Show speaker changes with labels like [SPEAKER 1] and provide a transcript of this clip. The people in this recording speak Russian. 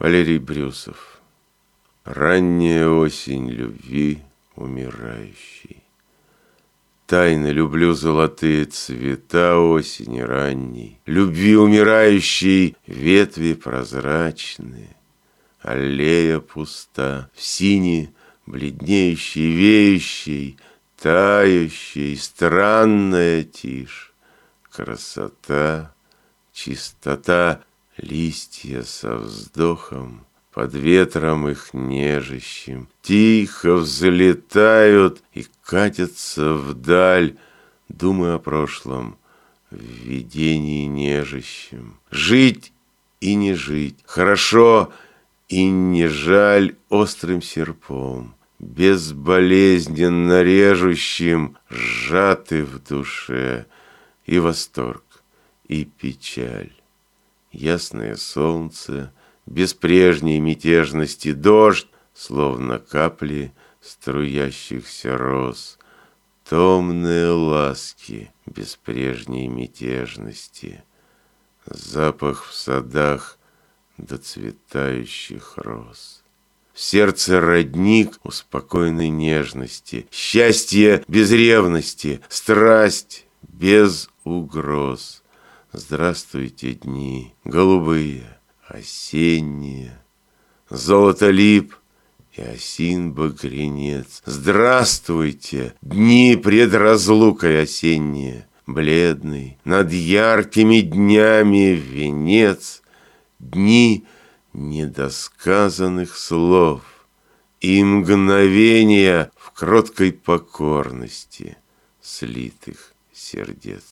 [SPEAKER 1] Валерий Брюсов. Ранняя осень любви умирающей. Тайно люблю золотые цвета осени ранней, любви умирающей ветви прозрачные, аллея пуста, в сине бледнеющей, веющей, тающей, странная тишь, красота, чистота, листья со вздохом, под ветром их нежащим, тихо взлетают и катятся вдаль, думы о прошлом, в видении нежащем. Жить и не жить, хорошо и не жаль острым серпом, безболезненно режущим, сжаты в душе и восторг, и печаль. Ясное солнце, без прежней мятежности дождь, словно капли струящихся роз, томные ласки без прежней мятежности, запах в садах доцветающих роз. В сердце родник успокоенной нежности, счастье без ревности, страсть без угроз. Здравствуйте, дни голубые, осенние, золото лип и осин багрянец. Здравствуйте, дни пред разлукой осенние, бледный, над яркими днями венец, дни недосказанных слов и мгновения в кроткой покорности слитых сердец.